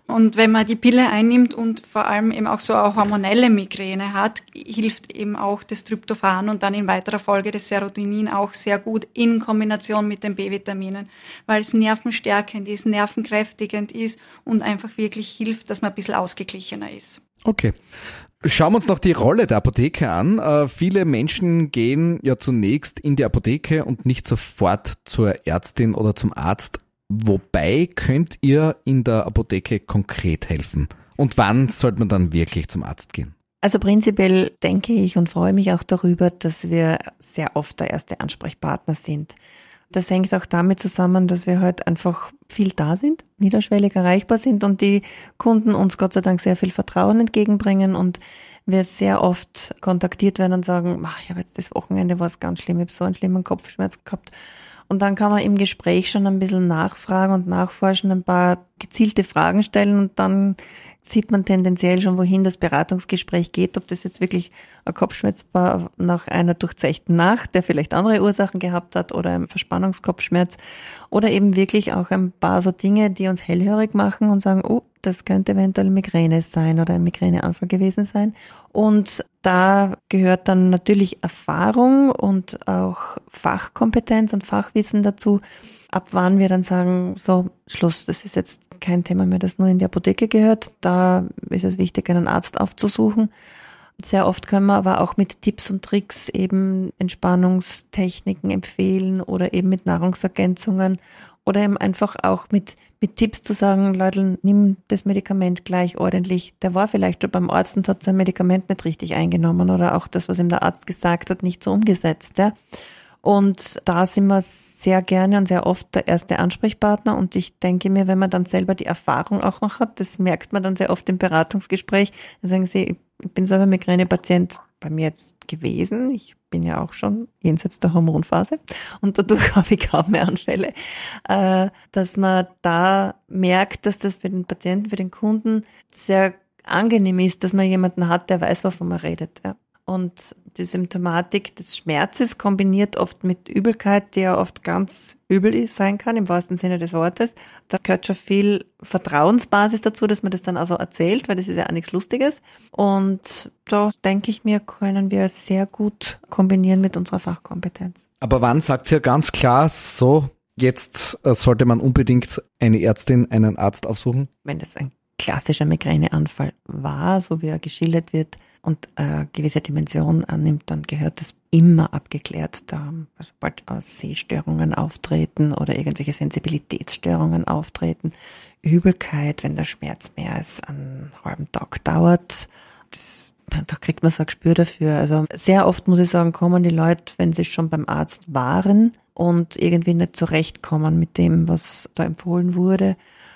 Und wenn man die Pille einnimmt und vor allem eben auch so eine hormonelle Migräne hat, hilft eben auch das Tryptophan und dann in weiterer Folge das Serotonin auch sehr gut in Kombination mit den B-Vitaminen, weil es nervenstärkend ist, nervenkräftigend ist und einfach wirklich hilft, dass man ein bisschen ausgeglichener ist. Okay. Schauen wir uns noch die Rolle der Apotheke an. Äh, viele Menschen gehen ja zunächst in die Apotheke und nicht sofort zur Ärztin oder zum Arzt. Wobei könnt ihr in der Apotheke konkret helfen? Und wann sollte man dann wirklich zum Arzt gehen? Also prinzipiell denke ich und freue mich auch darüber, dass wir sehr oft der erste Ansprechpartner sind. Das hängt auch damit zusammen, dass wir halt einfach viel da sind, niederschwellig erreichbar sind und die Kunden uns Gott sei Dank sehr viel Vertrauen entgegenbringen und wir sehr oft kontaktiert werden und sagen, ich habe jetzt das Wochenende was ganz schlimm, ich habe so einen schlimmen Kopfschmerz gehabt. Und dann kann man im Gespräch schon ein bisschen nachfragen und nachforschen, ein paar gezielte Fragen stellen und dann sieht man tendenziell schon, wohin das Beratungsgespräch geht, ob das jetzt wirklich ein Kopfschmerz war nach einer durchzechten Nacht, der vielleicht andere Ursachen gehabt hat oder ein Verspannungskopfschmerz oder eben wirklich auch ein paar so Dinge, die uns hellhörig machen und sagen, oh, das könnte eventuell Migräne sein oder ein Migräneanfall gewesen sein. Und da gehört dann natürlich Erfahrung und auch Fachkompetenz und Fachwissen dazu, ab wann wir dann sagen, so, Schluss, das ist jetzt kein Thema mehr, das nur in die Apotheke gehört. Da ist es wichtig, einen Arzt aufzusuchen. Sehr oft können wir aber auch mit Tipps und Tricks eben Entspannungstechniken empfehlen oder eben mit Nahrungsergänzungen oder eben einfach auch mit mit Tipps zu sagen, Leute, nimm das Medikament gleich ordentlich. Der war vielleicht schon beim Arzt und hat sein Medikament nicht richtig eingenommen oder auch das, was ihm der Arzt gesagt hat, nicht so umgesetzt. Ja. Und da sind wir sehr gerne und sehr oft der erste Ansprechpartner. Und ich denke mir, wenn man dann selber die Erfahrung auch noch hat, das merkt man dann sehr oft im Beratungsgespräch, dann sagen sie, ich bin selber Migränepatient bei mir jetzt gewesen. Ich bin ja auch schon jenseits der Hormonphase und dadurch habe ich kaum mehr Anfälle, äh, dass man da merkt, dass das für den Patienten, für den Kunden sehr angenehm ist, dass man jemanden hat, der weiß, wovon man redet. Ja. Und die Symptomatik des Schmerzes kombiniert oft mit Übelkeit, die ja oft ganz übel sein kann, im wahrsten Sinne des Wortes. Da gehört schon viel Vertrauensbasis dazu, dass man das dann also erzählt, weil das ist ja auch nichts Lustiges. Und da denke ich mir, können wir sehr gut kombinieren mit unserer Fachkompetenz. Aber wann sagt ihr ganz klar, so, jetzt sollte man unbedingt eine Ärztin, einen Arzt aufsuchen? Wenn das ein klassischer Migräneanfall war, so wie er geschildert wird, und eine gewisse Dimension annimmt, dann gehört das immer abgeklärt. Da, also sobald Sehstörungen auftreten oder irgendwelche Sensibilitätsstörungen auftreten, Übelkeit, wenn der Schmerz mehr als einen halben Tag dauert, das, da kriegt man so ein Gespür dafür. Also sehr oft, muss ich sagen, kommen die Leute, wenn sie schon beim Arzt waren und irgendwie nicht zurechtkommen mit dem, was da empfohlen wurde.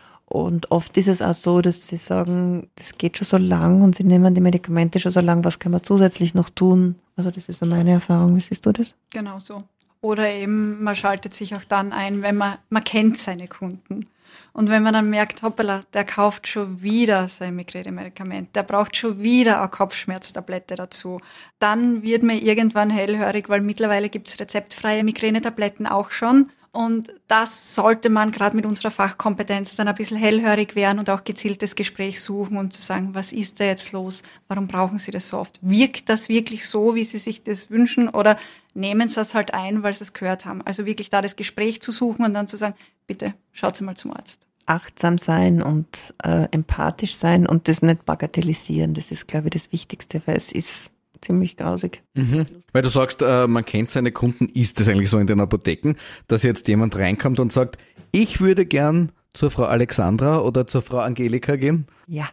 Und oft ist es auch so, dass sie sagen, das geht schon so lang und sie nehmen die Medikamente schon so lang, was können wir zusätzlich noch tun? Also das ist so meine Erfahrung. Wie siehst du das? Genau so. Oder eben, man schaltet sich auch dann ein, wenn man, man kennt seine Kunden. Und wenn man dann merkt, hoppala, der kauft schon wieder sein Migräne-Medikament, der braucht schon wieder eine Kopfschmerztablette dazu, dann wird mir irgendwann hellhörig, weil mittlerweile gibt es rezeptfreie Migränetabletten auch schon. Und das sollte man gerade mit unserer Fachkompetenz dann ein bisschen hellhörig werden und auch gezieltes Gespräch suchen und zu sagen, was ist da jetzt los? Warum brauchen Sie das so oft? Wirkt das wirklich so, wie Sie sich das wünschen? Oder nehmen Sie das halt ein, weil Sie es gehört haben? Also wirklich da das Gespräch zu suchen und dann zu sagen, bitte schaut Sie mal zum Arzt. Achtsam sein und äh, empathisch sein und das nicht bagatellisieren, das ist, glaube ich, das Wichtigste, weil es ist ziemlich grausig. Mhm. Weil du sagst, äh, man kennt seine Kunden, ist es eigentlich so in den Apotheken, dass jetzt jemand reinkommt und sagt, ich würde gern zur Frau Alexandra oder zur Frau Angelika gehen? Ja,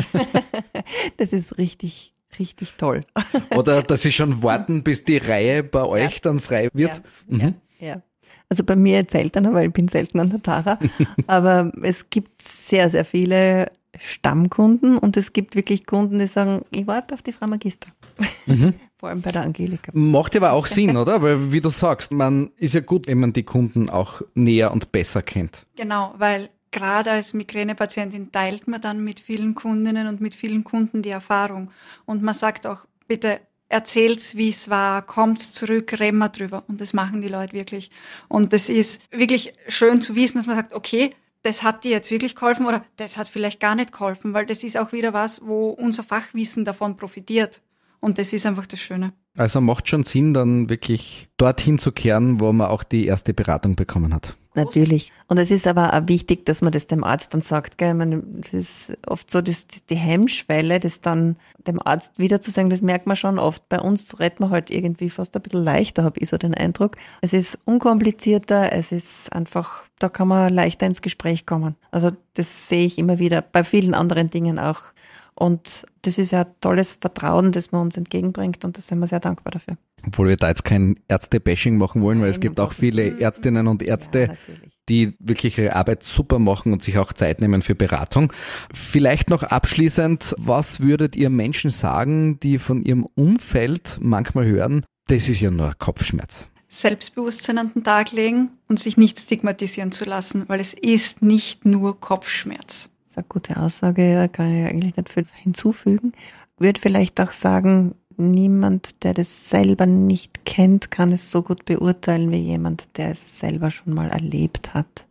das ist richtig, richtig toll. Oder dass sie schon warten, bis die Reihe bei euch ja. dann frei wird? Ja, mhm. ja, ja. Also bei mir jetzt seltener, weil ich bin selten an der Tara, aber es gibt sehr, sehr viele Stammkunden und es gibt wirklich Kunden, die sagen, ich warte auf die Frau Magister. Mhm. Vor allem bei der Angelika. Macht aber auch Sinn, oder? Weil, wie du sagst, man ist ja gut, wenn man die Kunden auch näher und besser kennt. Genau, weil gerade als Migränepatientin teilt man dann mit vielen Kundinnen und mit vielen Kunden die Erfahrung. Und man sagt auch, bitte erzählt's, wie es war, kommt's zurück, reden wir drüber. Und das machen die Leute wirklich. Und das ist wirklich schön zu wissen, dass man sagt, okay, das hat dir jetzt wirklich geholfen oder das hat vielleicht gar nicht geholfen, weil das ist auch wieder was, wo unser Fachwissen davon profitiert. Und das ist einfach das Schöne. Also macht schon Sinn, dann wirklich dorthin zu kehren, wo man auch die erste Beratung bekommen hat. Natürlich. Und es ist aber auch wichtig, dass man das dem Arzt dann sagt. Gell? Ich meine, es ist oft so, dass die Hemmschwelle, das dann dem Arzt wieder zu sagen, das merkt man schon oft. Bei uns redet man halt irgendwie fast ein bisschen leichter, habe ich so den Eindruck. Es ist unkomplizierter, es ist einfach, da kann man leichter ins Gespräch kommen. Also das sehe ich immer wieder, bei vielen anderen Dingen auch. Und das ist ja ein tolles Vertrauen, das man uns entgegenbringt und da sind wir sehr dankbar dafür. Obwohl wir da jetzt kein Ärzte-Bashing machen wollen, weil Nein, es gibt auch viele Ärztinnen und Ärzte, ja, die wirklich ihre Arbeit super machen und sich auch Zeit nehmen für Beratung. Vielleicht noch abschließend, was würdet ihr Menschen sagen, die von ihrem Umfeld manchmal hören, das ist ja nur Kopfschmerz? Selbstbewusstsein an den Tag legen und sich nicht stigmatisieren zu lassen, weil es ist nicht nur Kopfschmerz. Das ist eine gute Aussage, kann ich eigentlich nicht viel hinzufügen. Ich würde vielleicht auch sagen, niemand, der das selber nicht kennt, kann es so gut beurteilen wie jemand, der es selber schon mal erlebt hat.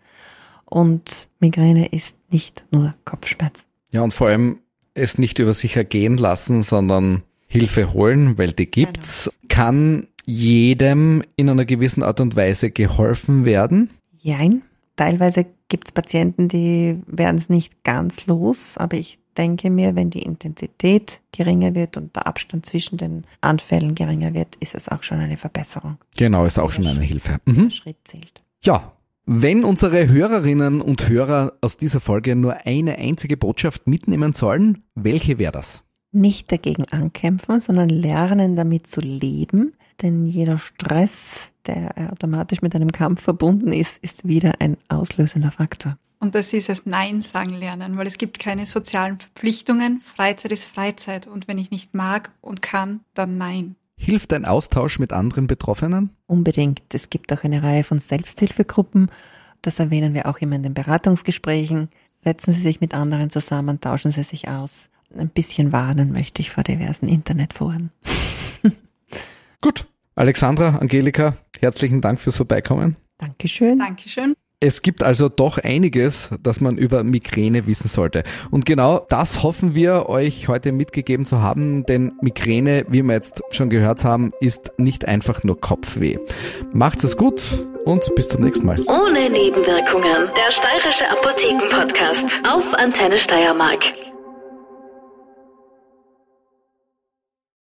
Und Migräne ist nicht nur Kopfschmerz. Ja, und vor allem es nicht über sich ergehen lassen, sondern Hilfe holen, weil die gibt's. Genau. Kann jedem in einer gewissen Art und Weise geholfen werden? Jein. Teilweise gibt es Patienten, die werden es nicht ganz los, aber ich denke mir, wenn die Intensität geringer wird und der Abstand zwischen den Anfällen geringer wird, ist es auch schon eine Verbesserung. Genau, ist auch schon eine Hilfe. Mhm. Der Schritt zählt. Ja, wenn unsere Hörerinnen und Hörer aus dieser Folge nur eine einzige Botschaft mitnehmen sollen, welche wäre das? Nicht dagegen ankämpfen, sondern lernen, damit zu leben, denn jeder Stress, der automatisch mit einem Kampf verbunden ist, ist wieder ein auslösender Faktor. Und das ist es Nein sagen lernen, weil es gibt keine sozialen Verpflichtungen. Freizeit ist Freizeit und wenn ich nicht mag und kann, dann nein. Hilft ein Austausch mit anderen Betroffenen? Unbedingt. Es gibt auch eine Reihe von Selbsthilfegruppen. Das erwähnen wir auch immer in den Beratungsgesprächen. Setzen Sie sich mit anderen zusammen, tauschen Sie sich aus. Ein bisschen warnen möchte ich vor diversen Internetforen. Gut. Alexandra, Angelika, herzlichen Dank fürs Vorbeikommen. Dankeschön. Dankeschön. Es gibt also doch einiges, das man über Migräne wissen sollte. Und genau das hoffen wir, euch heute mitgegeben zu haben, denn Migräne, wie wir jetzt schon gehört haben, ist nicht einfach nur Kopfweh. Macht's es gut und bis zum nächsten Mal. Ohne Nebenwirkungen. Der Steirische Apotheken-Podcast auf Antenne Steiermark.